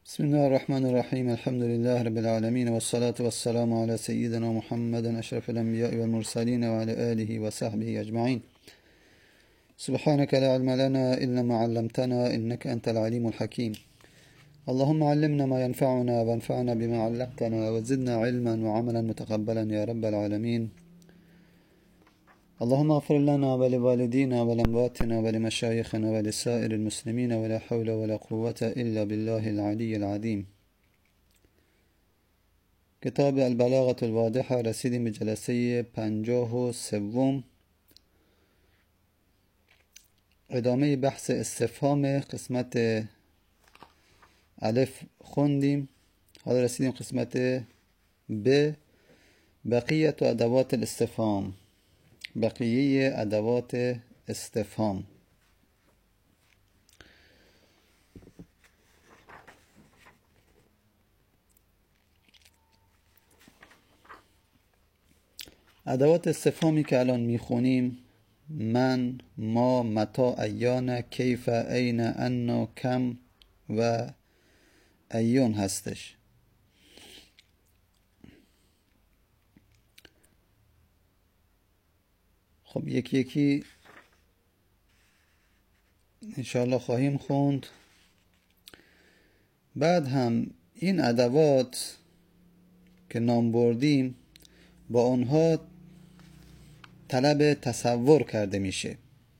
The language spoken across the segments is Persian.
بسم الله الرحمن الرحيم. الحمد لله رب العالمين، والصلاة والسلام على سيدنا محمد أشرف الأنبياء والمرسلين وعلى آله وصحبه أجمعين. سبحانك لا علم لنا إلا ما علمتنا إنك أنت العليم الحكيم. اللهم علمنا ما ينفعنا وانفعنا بما علمتنا وزدنا علما وعملا متقبلا يا رب العالمين. اللهم اغفر لنا ولوالدينا ولأمواتنا ولمشايخنا ولسائر المسلمين، ولا حول ولا قوة إلا بالله العلي العظيم. کتاب البلاغة الواضحة، رسیدیم به جلسه 53. ادامه بحث استفهام قسمت الف خوندیم. حالا رسیدیم قسمت ب، بقیه ادوات الاستفهام، بقیه ادوات استفهام. ادوات استفهامی که الان میخونیم من، ما، متا، ایان، کیف، این، انا، کم و ایون هستش. خب یکی یکی انشاءالله خواهیم خوند. بعد هم این ادوات که نام بردیم با اونها طلب تصور کرده میشه.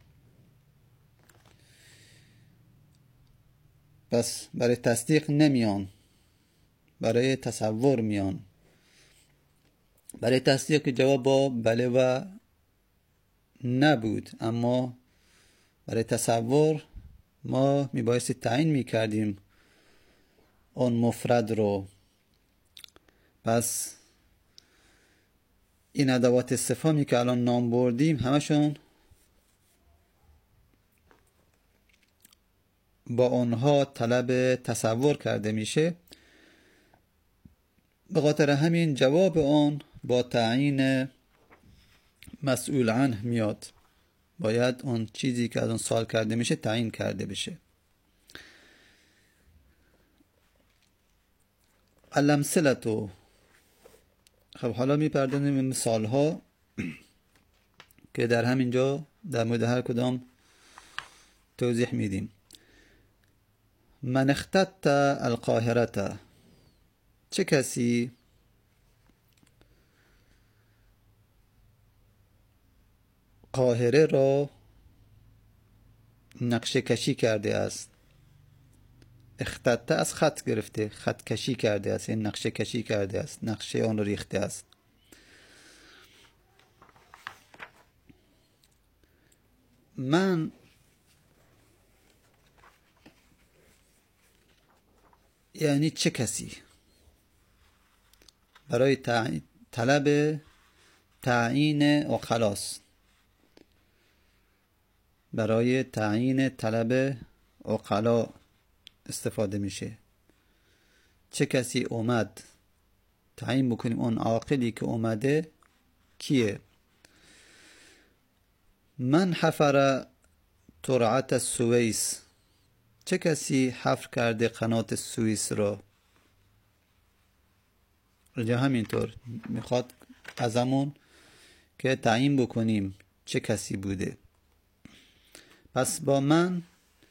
پس برای تصدیق نمیان، برای تصور میان. برای تصدیق جواب با بله و نبود، اما برای تصور ما میبایستی تعیین میکردیم اون مفرد رو. پس این ادوات استفهامی که الان نام بردیم همشون با اونها طلب تصور کرده میشه. به خاطر همین جواب اون با تعیین مسئول عنه میاد. باید اون چیزی که از اون سوال کرده میشه تعیین کرده بشه. الامثلة. خب حالا میپردازیم به مثال ها که در همینجا در مورد هر کدام توضیح میدیم. من اختط القاهرة. چه کسی قاهره را نقشه کشی کرده است؟ اختط از خط گرفته، خط کشی کرده است، این نقشه کشی کرده است، نقشه آن را ریخته است. من یعنی چه کسی؟ برای طلب تعیین عقلاست. برای تعیین طلب عقلا استفاده میشه. چه کسی اومد، تعیین بکنیم اون عاقلی که اومده کیه. من حفر ترعه السویس. چه کسی حفر کرده قنات سوئیس را؟ رجا همینطور میخواد ازمون که تعیین بکنیم چه کسی بوده. پس با من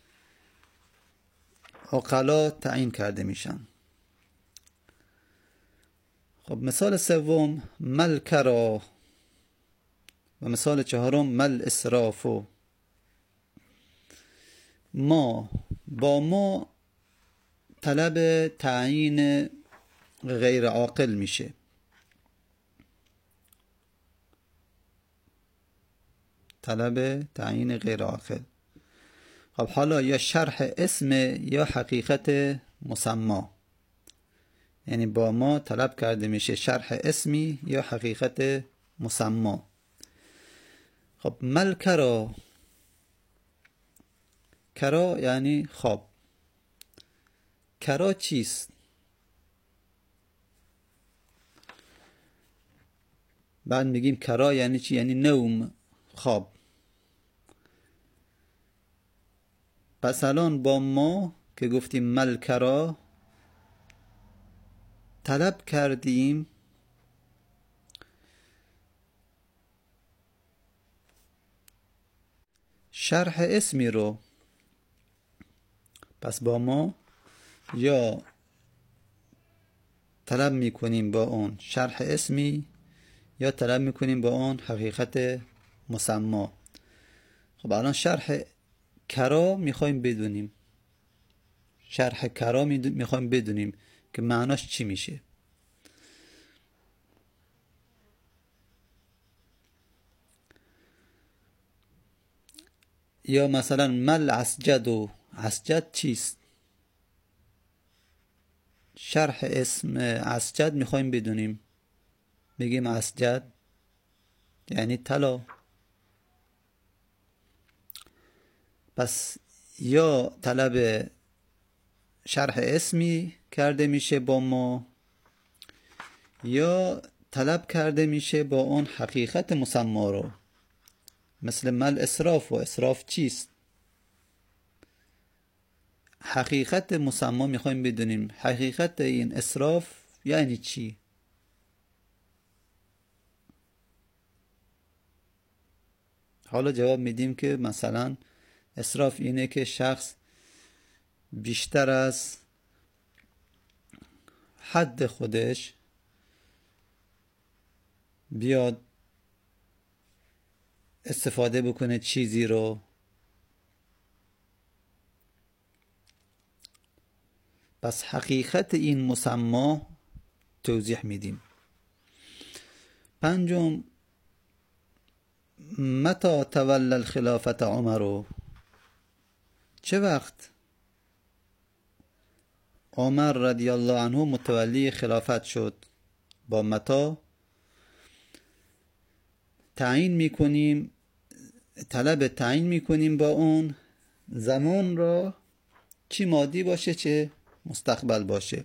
عقلا تعیین کرده میشن. خب مثال سوم مل کرا و مثال چهارم مل اسرافو. ما، با ما طلب تعیین غیر عاقل میشه. طلب تعیین غیر عاقل. خب حالا یا شرح اسم یا حقیقت مسما، یعنی با ما طلب کرده میشه شرح اسمی یا حقیقت مسما. خب مل کرا، کرا یعنی خواب. کرا چیست؟ بعد میگیم کرا یعنی چی؟ یعنی نوم، خواب. پس الان با ما که گفتیم مل کرا طلب کردیم شرح اسمی رو، پس با ما یا طلب میکنیم با اون شرح اسمی یا طلب میکنیم با اون حقیقت مسما. خب الان شرح کرا میخوایم بدونیم، شرح کرا میخوایم بدونیم که معناش چی میشه. یا مثلا مل اسجد و اسجد چیست؟ شرح اسم اسجد میخوایم بدونیم، بگیم اسجد یعنی طلا. پس یا طلب شرح اسمی کرده میشه با ما یا طلب کرده میشه با اون حقیقت مسما رو. مثل مل اسراف، و اسراف چیست؟ حقیقت مسما میخوایم بدونیم، حقیقت این اسراف یعنی چی؟ حالا جواب میدیم که مثلا اسراف اینه که شخص بیشتر از حد خودش بیاد استفاده بکنه چیزی رو. پس حقیقت این مسما توضیح میدیم. پنجم، متى تولى الخلافة عمر، چه وقت عمر رضی الله عنه متولی خلافت شد؟ با متى تعیین میکنیم، طلب تعیین میکنیم با اون زمان را، چی مادی باشه چه مستقبل باشه.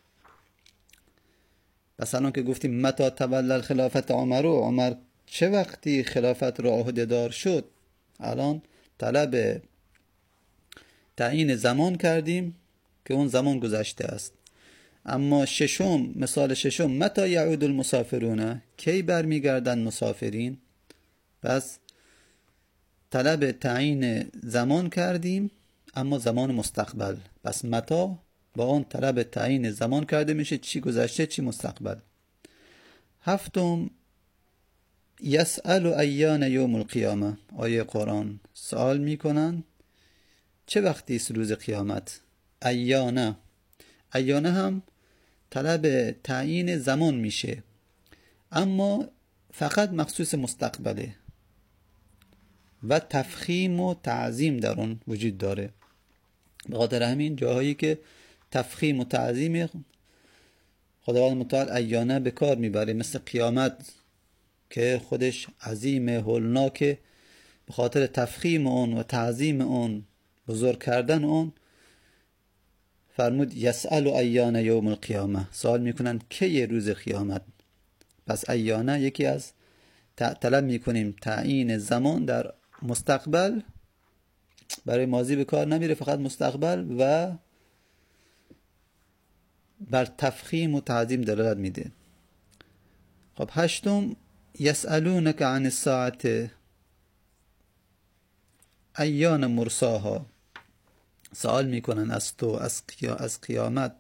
پس الان که گفتیم متى تولى الخلافة عمر، عمر چه وقتی خلافت را عهده‌دار شد، الان طلب تعیین زمان کردیم که اون زمان گذشته است. اما ششم، مثال ششم، متى یعود المسافرون، کی برمیگردن مسافرین. پس طلب تعیین زمان کردیم اما زمان مستقبل. پس متى با اون طلب تعیین زمان کرده میشه، چی گذشته چی مستقبل. هفتم، یسأل ایان یوم القیامه، آیه قرآن سوال میکنن چه وقتی است روز قیامت. ایانه هم طلب تعیین زمان میشه اما فقط مخصوص مستقبله و تفخیم و تعظیم در اون وجود داره. به خاطر همین جاهایی که تفخیم و تعظیم خداوند متعال ایانه به کار میبره، مثل قیامت که خودش عظیم هولناکه، به خاطر تفخیم اون و تعظیم اون، بزرگ کردن اون، فرمود یسأل ایان یوم القیامه، سوال میکنن کی روز قیامت. پس ایانه یکی از طلب میکنیم تعیین زمان در مستقبل، برای ماضی به کار نمیره، فقط مستقبل و بر تفخیم و تعظیم دلالت میده. خب هشتم، یسألونک عن الساعة ایان مرساها، سوال میکنن از تو از قیامت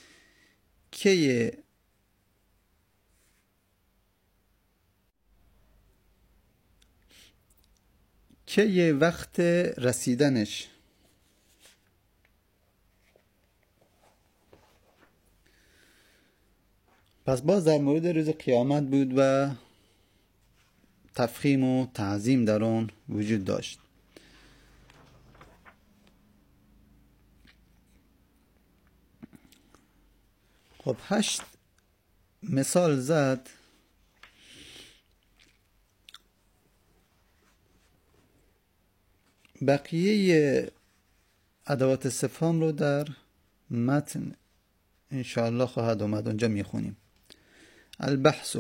که وقت رسیدنش. پس باز در مورد روز قیامت بود و تفخیم و تعظیم در اون وجود داشت. خب 8 مثال زد. بقیه ادوات استفهام رو در متن انشاءالله خواهد اومد، اونجا میخونیم. البحث،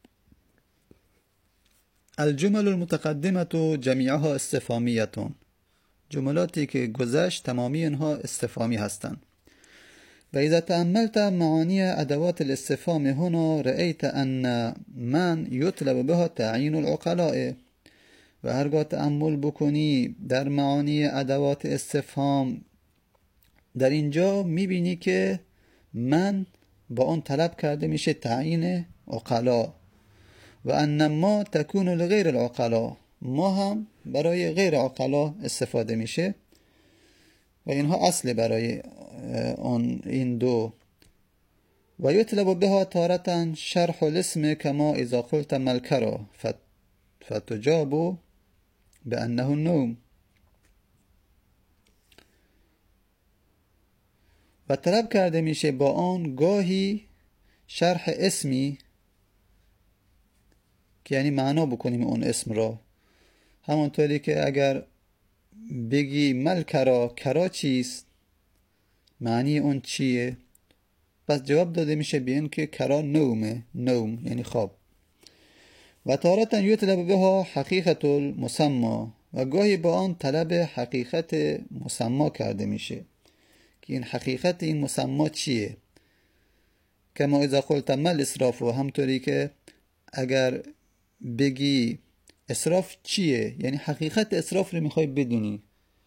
الجمل المتقدمه جمیعها استفهامیه، جملاتی که گذشت تمامی اینها استفهامی هستند. و اذا تأملت معانی ادوات الاستفهام هنا رأيت ان من يطلب بها تعیین العقلاء. و هرگاه تأمل بکنی در معانی ادوات استفهام در اینجا میبینی که من با اون طلب کرده میشه تعیین عقلا. و ان ما تکون لغیر العقلا، ما هم برای غیر عقلا استفاده میشه و اینها اصل برای این دو. و یطلب بها تارة شرح الاسم کما اذا قلت ملکرا فتجاب بانه النوم. و طلب کرده میشه با آن گاهی شرح اسمی که یعنی معنا بکنیم اون اسم را، همونطوری که اگر بگی ملکرا، کرا چیست، معنی اون چیه، پس جواب داده میشه به این که کرا نومه، نوم یعنی خواب. و تارة یطلب بها حقیقت المسمى، و گاهی با آن طلب حقیقت مسما کرده میشه که این حقیقت این مسما چیه. کما اذا قلت مل اسراف، و همطوری که اگر بگی اسراف چیه یعنی حقیقت اسراف رو میخوای بدونی.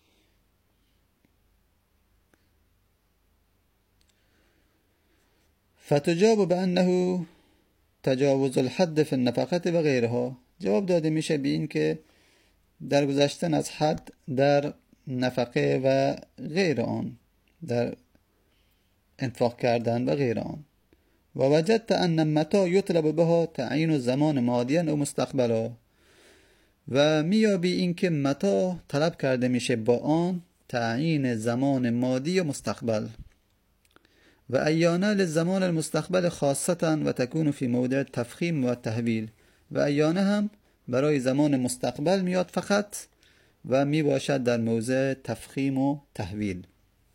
فتجاب بانه تجاوز الحد فی النفقه و غیرها، جواب داده میشه به این که در گذشتن از حد در نفقه و غیر آن، در انفاق کردن و غیر آن. و وجدت ان متى یطلب بها تعیین زمان ماضیا و مستقبلا، و میابی این که متى طلب کرده میشه با آن تعیین زمان ماضی و مستقبل. و ایانه للزمان المستقبل خاصتا و تکون فی موضع تفخیم و تحویل، و ایانه هم برای زمان مستقبل میاد فقط و می باشد در موضع تفخیم و تحویل.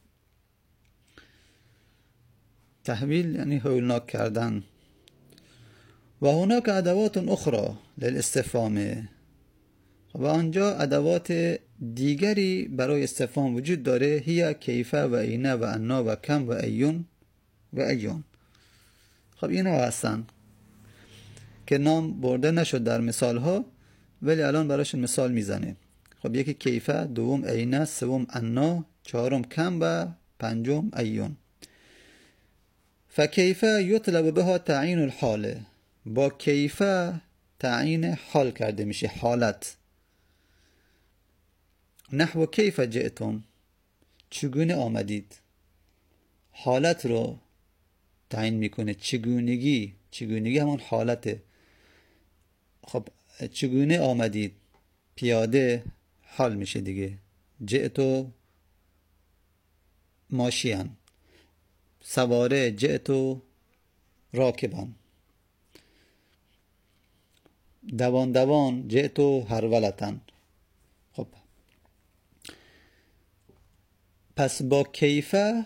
تحویل یعنی هولناک کردن. و هناک ادوات اخرى للاستفهام، و آنجا ادوات دیگری برای استفهام وجود داره. هی کیفه و اینه و انا و کم و ایون و ایون. خب اینا هستن که نام برده نشد در مثال ها، ولی الان براشون مثال میزنه. خب یکی کیفه، دوم اینه، سوم انا، چهارم کم و پنجم ایون. فکیفه یطلب بها تعیین الحال، با کیفه تعیین حال کرده میشه، حالت. نحو کیف جئتم، چگونه آمدید، حالت رو تعیین میکنه. چگونگی همون حالته. خب چگونه آمدید، پیاده حال میشه دیگه. جئتو ماشیان، سواره جئتو راکبان، دوان جئتو هرولتن. خب پس با کیفه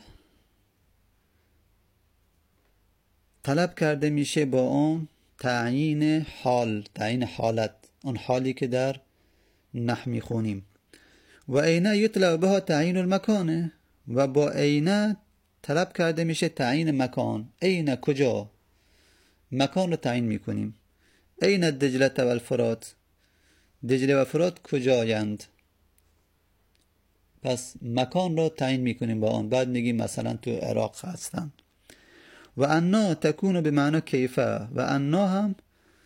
طلب کرده میشه با اون تعیین حال، تعیین حالت، اون حالی که در نحو میخونیم. و اینه یطلب بها تعیین المکانه، و با اینه طلب کرده میشه تعیین مکان. اینه کجا، مکان رو تعیین میکنیم. اینه دجله و الفرات، دجله و فرات کجایند، پس مکان رو تعیین میکنیم با آن. بعد میگیم مثلا تو عراق هستن. و انا تکون به معنی کیفه، و انا هم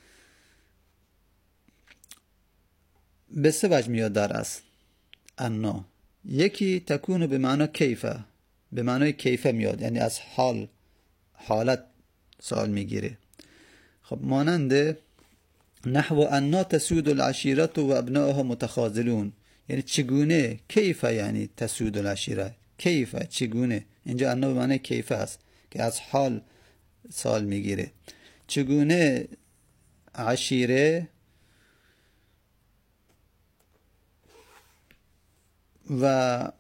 به سه وجه میاد در اصل. انا یکی تکون به معنی کیفه، به معنی کیفه میاد، یعنی از حالت سوال میگیره. خب مانند نحو انا تسود العشیرت و ابنائها متخاذلون، یعنی چگونه، کیفه یعنی تسود العشیره، کیفه چگونه. اینجا انا به معنی کیفه است که از حال سوال میگیره. چگونه عشیره و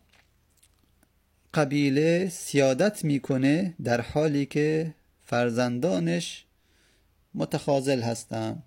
قبیله سیادت میکنه در حالی که فرزندانش متخاذل هستن.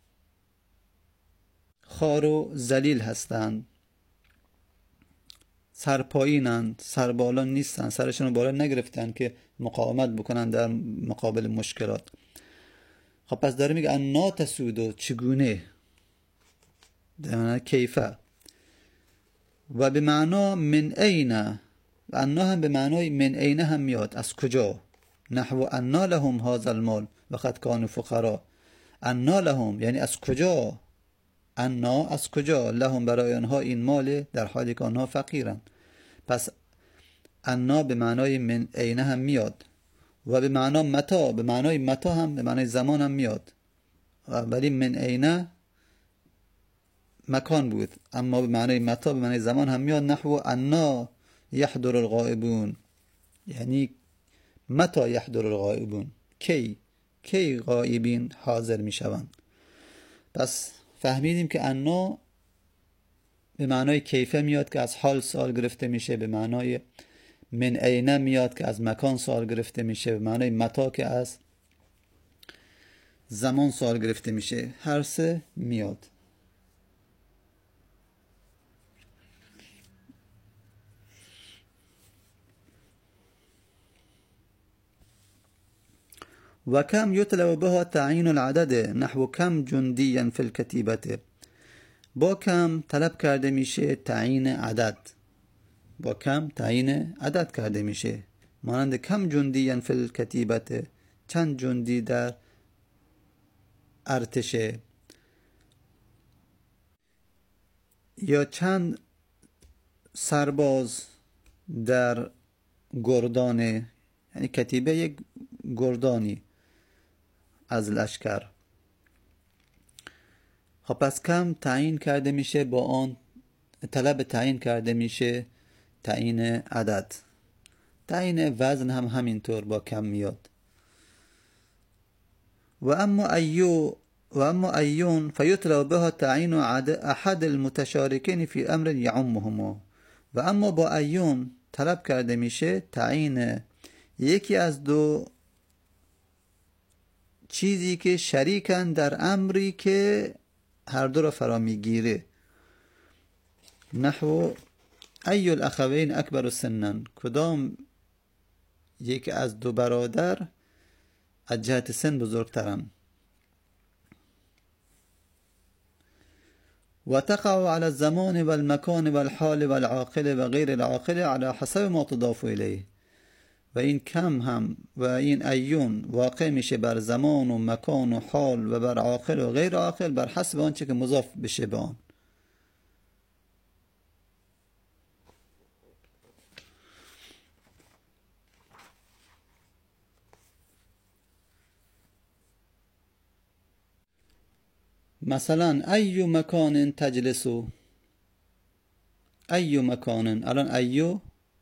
خوار و ذلیل هستند. سرپایینن، سربالا نیستن، سرشون رو بالا نگرفتن که مقاومت بکنن در مقابل مشکلات. خب پس داره میگه انا تسودو، چگونه، در معنی کیفه، و به معنا من اینه، انا هم به معنای من اینه هم میاد، از کجا، نحو انا لهم هذا المال وقد كانوا فقراء. انا لهم یعنی از کجا، انا از کجا، لهم برای آنها این مال در حالی که آنها فقیرن. پس انا به معنای من اینه هم میاد و به معنا متا، به معنای متا هم به معنای زمان هم میاد، ولی من اینه مکان بود، اما به معنای متا به معنای زمان هم میاد. نحو انا یحضر الغائبون، یعنی متا یحضر الغائبون، کی غائبین حاضر میشوند. پس فهمیدیم که انا به معنای کیفه میاد که از حال سوال گرفته میشه، به معنای من اینه میاد که از مکان سوال گرفته میشه، به معنای متا که از زمان سوال گرفته میشه. هر سه میاد. و کم یطلب بها تعیین العدد، نحو کم جندیا فی الکتیبه. با کم طلب کرده میشه تعیین عدد، با کم تعیین عدد کرده میشه، مانند کم جندیا فی الکتیبه، چند جندی در ارتشه، یا چند سرباز در گردانه، یعنی کتیبه یک گردانی از لشکر. خب پس کم تعیین کرده میشه، با آن طلب تعیین کرده میشه تعیین عدد. تعیین وزن هم همینطور با کم میاد. و اما ایون فیطلب بها تعیین احد المتشارکین فی امر یعمهما. و اما با ایون طلب کرده میشه تعیین یکی از دو چیزی که شریکن در امری که هر دو را فرا میگیره. نحو ای الاخوین اکبر سنا، کدام یکی از دو برادر از جهت سن بزرگترن. و تقع على الزمان والمكان والحال والعاقل و غیر العاقل على حسب ما تضاف الیه. و این کم هم و این ایون واقع میشه بر زمان و مکان و حال و بر عاقل و غیر عاقل بر حسب آنچه که مضاف بشه به آن. مثلا ای مکان تجلسو، ای مکان، الان ایو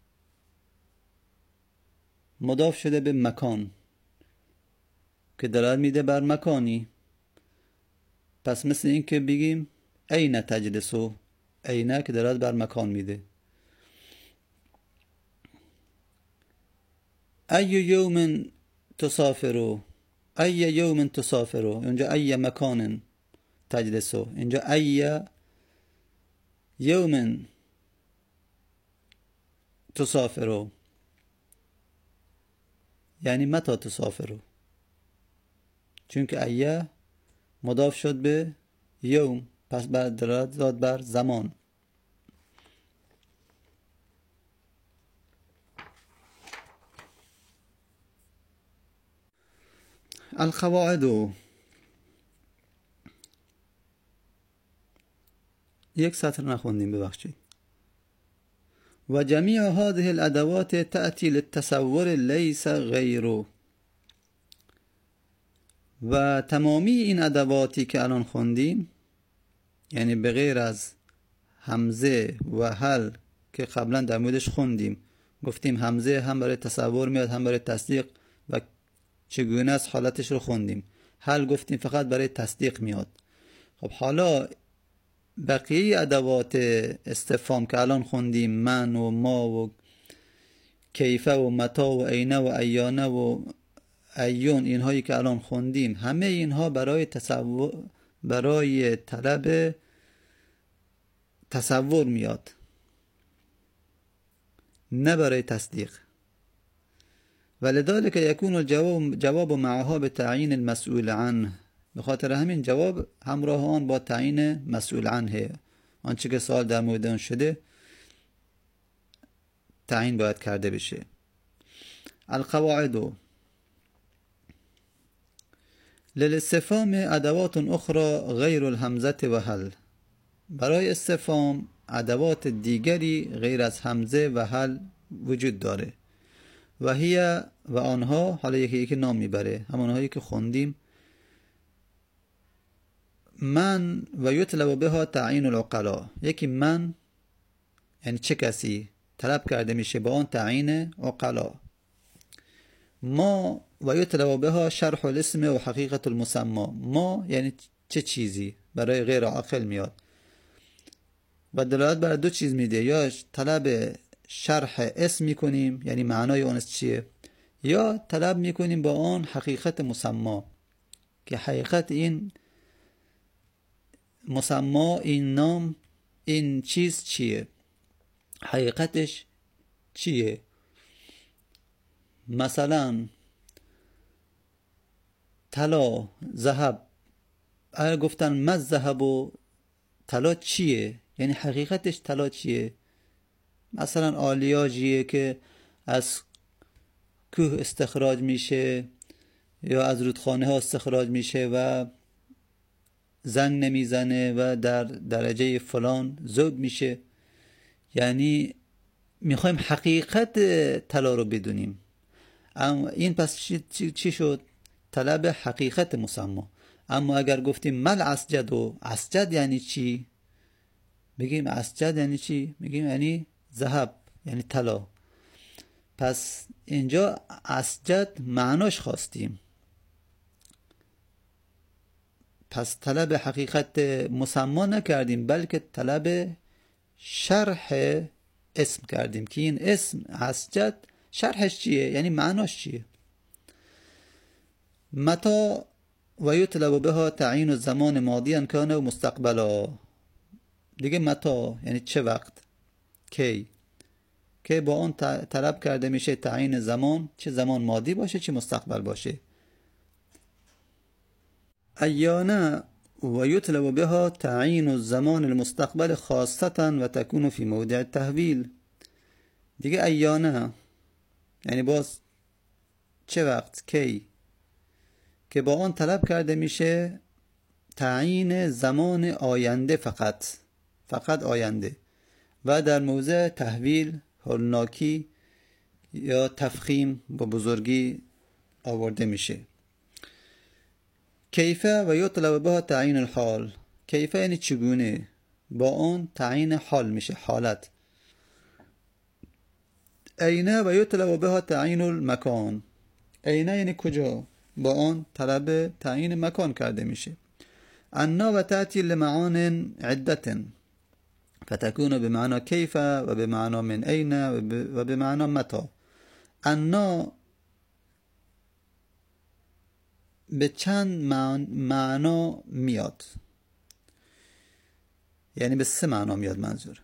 مضاف شده به مکان که دلالت میده بر مکانی. پس مثل این که بگیم این تجلسو، این که دلالت بر مکان میده. ای یوم تسافرو، ای یوم تسافرو، اونجا ای مکان تجلسو، اینجا ای یوم تسافرو، یعنی متى تسافرو، چون که ایه مضاف شد به یوم، پس بعد دلالت داد بر زمان. القواعد، یک سطر نخوندیم ببخشید. و جمیع هذه الادوات تأتی للتصور لیس غیره. و تمامی این ادواتی که الان خوندیم، یعنی به غیر از همزه و هل که قبلا در موردش خوندیم، گفتیم همزه هم برای تصور میاد هم برای تصدیق و چگونه است حالتش رو خوندیم. هل گفتیم فقط برای تصدیق میاد. خب حالا بقیه ادوات استفهام که الان خوندیم، من و ما و کیفه و متا و اینه و ایانه و ایون، اینهایی که الان خوندیم، همه اینها برای طلب تصور میاد. نه برای تصدیق. ولذلك يكون الجواب معها به تعیین المسئول عنه. به خاطر همین جواب همراه آن با تعیین مسئول عنه، آنچه که سوال در مورد آن شده تعیین باید کرده بشه. القواعد للاستفهام ادوات اخرى غیر الهمزه و هل. برای استفهام ادوات دیگری غیر از همزه و هل وجود داره. و هی و آنها، حالا یکی نام میبره، همانهایی که خوندیم. من و یطلب بها تعیین العقلاء. یکی من یعنی چه کسی طلب کرده میشه با آن تعیین عقلاء. ما و یطلب بها شرح الاسم و حقیقت المسمى. ما یعنی چه چیزی برای غیر عاقل میاد و دلالت بر دو چیز میده، یا طلب شرح اسم میکنیم یعنی معنای اون چیه، یا طلب میکنیم با آن حقیقت مسمى که حقیقت این مسمى، این نام، این چیز چیه، حقیقتش چیه. مثلا طلا، ذهب، اگر گفتن ما الذهب و طلا چیه یعنی حقیقتش طلا چیه. مثلا آلیاژیه که از کوه استخراج میشه یا از رودخانه ها استخراج میشه و زنگ نمیزنه و در درجه فلان ذوب میشه، یعنی میخوایم حقیقت طلا رو بدونیم. اما این پس چی شد؟ طلب حقیقت مسمى. اما اگر گفتیم مل اسجد و اسجد یعنی چی، بگیم اسجد یعنی چی، بگیم یعنی ذهب یعنی طلا. پس اینجا اسجد معناش خواستیم، پس طلب حقیقت مسمى نکردیم بلکه طلب شرح اسم کردیم که این اسم اسجد شرحش چیه یعنی معناش چیه. متى و یطلب بها تعیین الزمان ماضیا کان و مستقبلا. دیگه متى یعنی چه وقت، کی، که با آن طلب کرده میشه تعیین زمان، چه زمان ماضی باشه چه مستقبل باشه. ایانا و یطلب بها تعیین الزمان المستقبل خاصة و تكون في موضع التحویل. دیگه ایانا یعنی باز چه وقت، کی، که با آن طلب کرده میشه تعیین زمان آینده، فقط آینده، و در موضع تحویل هولناکی یا تفخیم با بزرگی آورده میشه. کیفه و یطلب بها تعیین الحال. کیفه یعنی چگونه، با آن تعیین حال میشه، حالت. اینه و یطلب بها تعیین المکان. اینه یعنی کجا، با آن طلب تعیین مکان کرده میشه. انا و تأتی لمعان عدة فتكون بمعنى كيف و بمعنى من أين و بمعنى متى. انا به چند معنا میاد، یعنی به 3 معنا میاد. منظور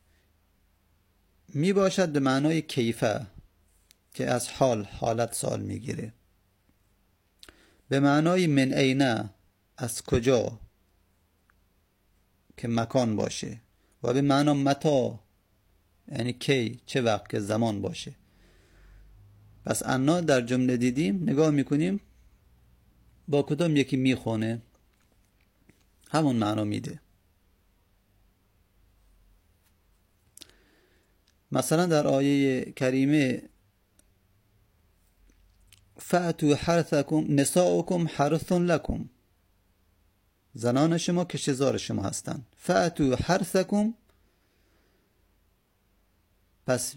می باشد به معنای کیفه که از حالت سال میگیره، به معنای من اینه از کجا که مکان باشه، و به معنی متا یعنی کی، چه وقت که زمان باشه. پس انا در جمله دیدیم، نگاه میکنیم با کدام یکی میخونه همون معنا میده. مثلا در آیه کریمه فأتوا حرثکم نساؤکم حرث لکم، زنان شما کشتزار شما هستند. فأتوا حرثکم، پس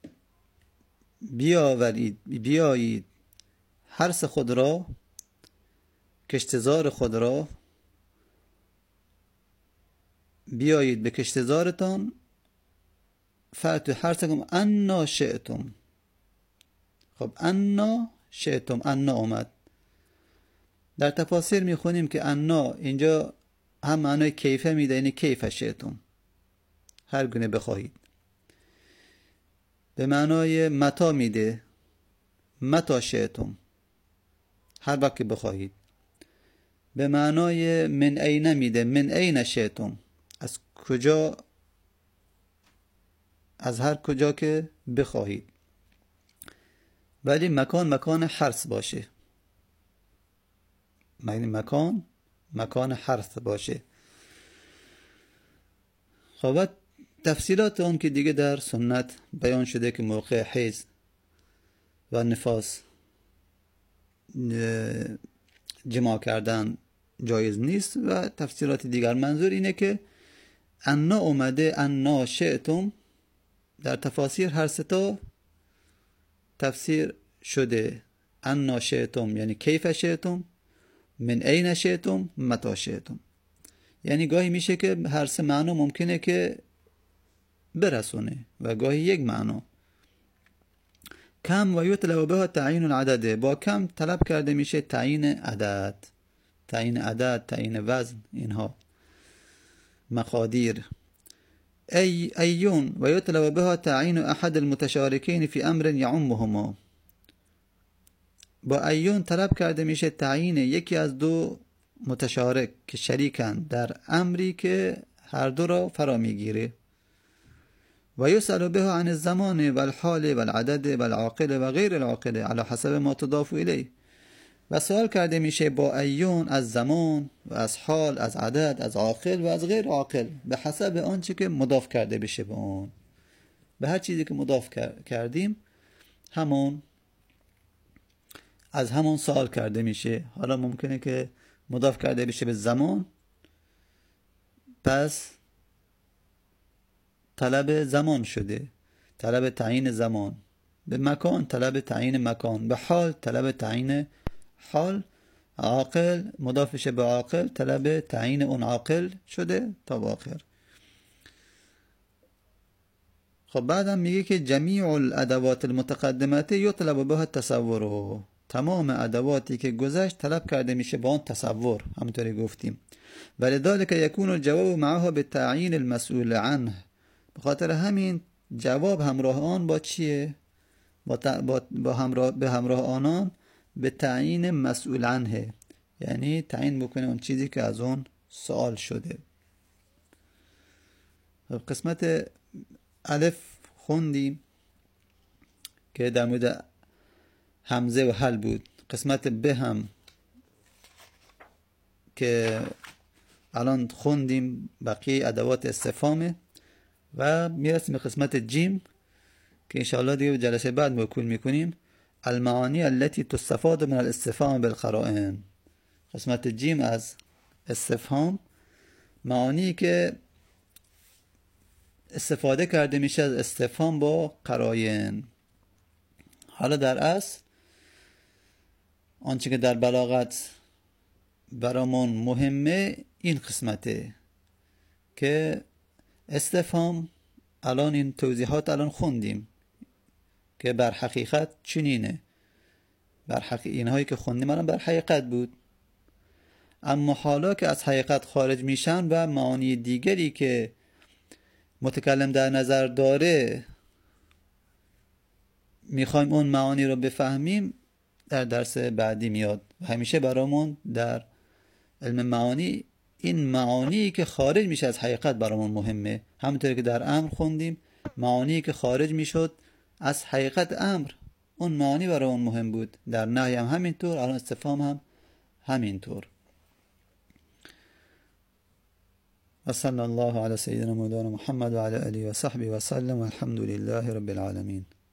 بیایید حرث خود را، کشتزار خود را، بیایید به کشتزارتان. فأتوا حرثکم انا شئتم. خب انا شئتم، انا اومد. در تفاسیر میخونیم که انا اینجا هم معنای کیفه میده، یعنی کیف شئتم، هر گونه بخواهید. به معنای متا میده، متا شئتم، هر وقت که بخواهید. به معنای من این میده، من این شئتم، از کجا، از هر کجا که بخواهید. ولی مکان حرث باشه، مکان حرث باشه. خب تفصیلات اون که دیگه در سنت بیان شده که موقع حیض و نفاس جماع کردن جایز نیست و تفسیرات دیگر. منظور اینه که انا اومده، انا شئتم، در تفاسیر هر ستا تفسیر شده. انا شئتم یعنی کیف شئتم، من این شئتم، متا شئتم. یعنی گاهی میشه که هر سه معنا ممکنه که برسونه و گاهی یک معنا. کم و یطلب بها تعیین العدد، با کم طلب کرده میشه تعیین عدد، تعیین وزن، اینها مقادیر. ایون و یطلب بها تعیین احد المتشارکین فی امر یعمهما، با ایون طلب کرده میشه تعیین یکی از دو متشارک که شریکن در امری که هر دو را فرا میگیره. و یسأل بها عن الزمان و الحال و العدد و العاقل و غیر العاقل على حسب ما تضاف الیه، و سوال کرده میشه با ایون از زمان و از حال، از عدد، از عاقل و از غیر عاقل، به حسب آنچه که مضاف کرده بشه به اون. به هر چیزی که مضاف کردیم همون، از همون سوال کرده میشه. حالا ممکنه که مضاف کرده بشه به زمان، پس طلب زمان شده، طلب تعیین زمان. به مکان طلب تعیین مکان، به حال طلب تعیین حال. عاقل مضافش به عاقل، طلب تعیین اون عاقل شده تا آخر. خب بعدم میگه که جمیع الادوات المتقدمه یطلب بها التصور، تمام ادواتی که گذشت طلب کرده میشه با اون تصور، همونطوری گفتیم. ولذلك یکون الجواب معها بالتعیین المسئول عنه، به خاطر همین جواب همراه آن با چیه؟ به همراه آنان به تعیین مسئول عنه، یعنی تعیین بکنه اون چیزی که از اون سوال شده. قسمت الف خوندیم که در مورد همزه و حل بود. قسمت ب هم که الان خوندیم بقیه ادوات استفهامه و میرسیم به قسمت جیم که انشاءالله دیگه جلسه بعد موکول میکنیم. المعانی التي تستفاد من الاستفهام بالقرائن. قسمت جیم از استفهام، معانی که استفاده کرده میشه از استفهام با قرائن. حالا در اصل آنچه که در بلاغت برامون مهمه این قسمته که استفهام، الان این توضیحات الان خوندیم که بر حقیقت چنینه، اینهایی که خوندیم الان بر حقیقت بود. اما حالا که از حقیقت خارج میشن و معانی دیگری که متکلم در نظر داره میخوایم اون معانی رو بفهمیم، در درس بعدی میاد. همیشه برامون در علم معانی این معانی که خارج میشه از حقیقت برامون مهمه. همونطوری که در امر خوندیم معانی که خارج میشد از حقیقت امر، اون معانی برامون مهم بود. در نهی هم همینطور، الان استفهام هم همینطور. و صلی الله علی سیدنا مولانا محمد و علی آله و صحبه و سلم و الحمد لله رب العالمین.